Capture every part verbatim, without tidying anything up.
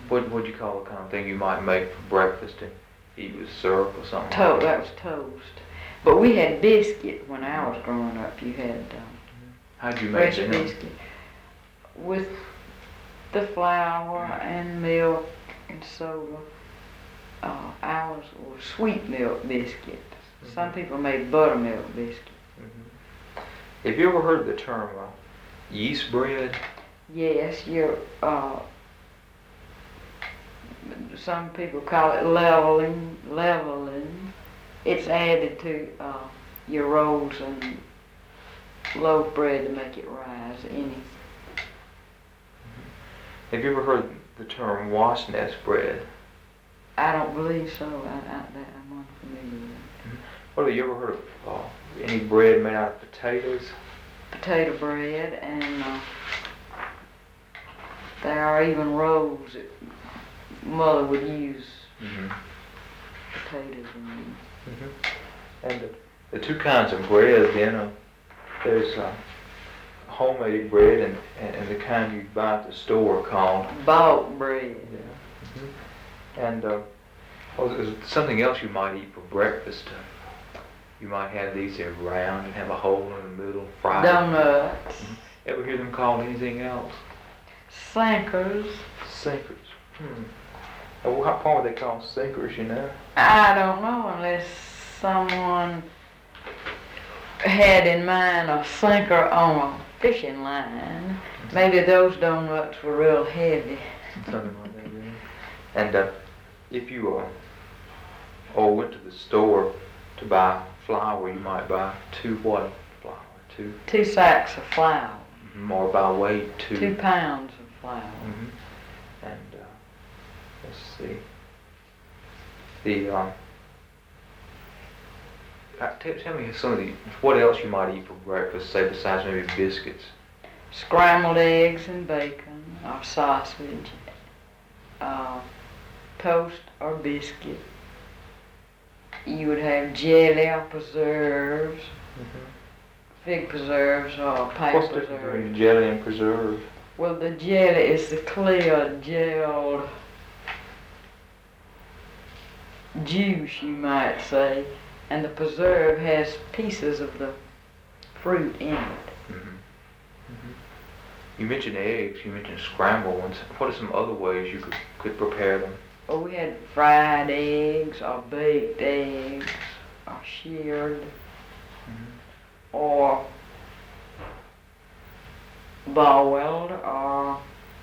What would you call the kind of thing you might make for breakfast and eat with syrup or something? To- like that was toast. But we had biscuit when I was growing up. You had um, How'd you make fresh them? biscuit with the flour and milk and soda. Uh, ours was sweet milk biscuit. Mhm. Some people made buttermilk biscuit. Mm-hmm. Have you ever heard the term uh, yeast bread? Yes, you're. Uh, some people call it leveling. Leveling. It's added to uh, your rolls and loaf bread to make it rise. Any. Have you ever heard the term wasp nest bread? I don't believe so. I, I, that I'm unfamiliar with it. What have you ever heard of uh, any bread made out of potatoes? Potato bread, and uh, there are even rolls that Mother would use Mm-hmm. potatoes in. Mm-hmm. And the, the two kinds of bread, then, uh, there's uh, homemade bread and, and, and the kind you buy at the store called Bought bread. Yeah. Mm-hmm. And uh, well, there's something else you might eat for breakfast. Uh, you might have these that are round and have a hole in the middle, fried. Donuts. Mm-hmm. Ever hear them called anything else? Sinkers. Sinkers. Hmm. And what part would they call sinkers, you know? I don't know unless someone had in mind a sinker on a fishing line. Maybe those donuts were real heavy. Something like that, yeah. And uh, if you uh, or went to the store to buy flour, you might buy two what flour? Two? Two sacks of flour. More by weight, two. Two pounds of flour. Mm-hmm. And uh, let's see. The um, uh, tell, tell me some of the what else you might eat for breakfast, say besides maybe biscuits. Scrambled eggs and bacon or sausage, uh, toast or biscuit. You would have jelly or preserves, Mm-hmm. fig preserves or pipe What's the difference preserves. between jelly and preserve? Well, the jelly is the clear, gelled juice, you might say, and the preserve has pieces of the fruit in it. Mm-hmm. Mm-hmm. You mentioned eggs, you mentioned scrambled ones. What are some other ways you could, could prepare them? Well, we had fried eggs or baked eggs or seared Mm-hmm. or boiled or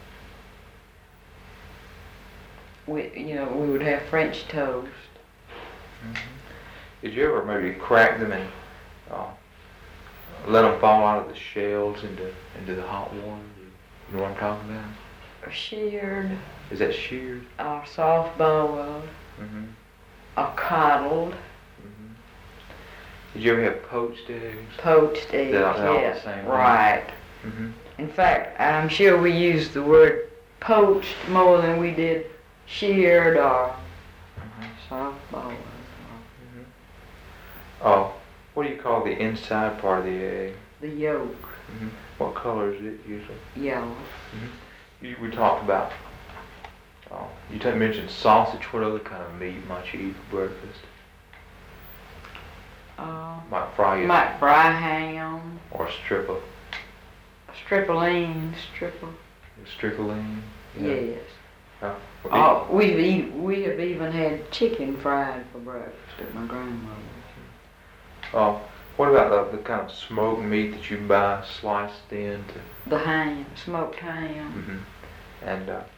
we, you know, we would have French toast. Mm-hmm. Did you ever maybe crack them and uh, let them fall out of the shells into into the hot water? You know what I'm talking about? Or seared Is that sheared? or soft boiled Mm-hmm. or coddled. Mm-hmm. Did you ever have poached eggs? Poached eggs, They're all the yes, same, right. Mm-hmm. In fact, I'm sure we used the word poached more than we did sheared or Mm-hmm. soft boiled. Mm-hmm. Oh, what do you call the inside part of the egg? The yolk, Mm-hmm. What color is it usually? yellow. Mm-hmm. You, we talked about. Oh, you t- mentioned sausage. What other kind of meat might you eat for breakfast? Uh, Might fry it might fry ham, or strip a strippoline, stripple. strickling. You know? Yes. Uh, Oh, we've eat, we have even had chicken fried for breakfast at my grandmother's. Oh, what about the, the kind of smoked meat that you buy sliced into? The ham, smoked ham. Mm-hmm. And uh,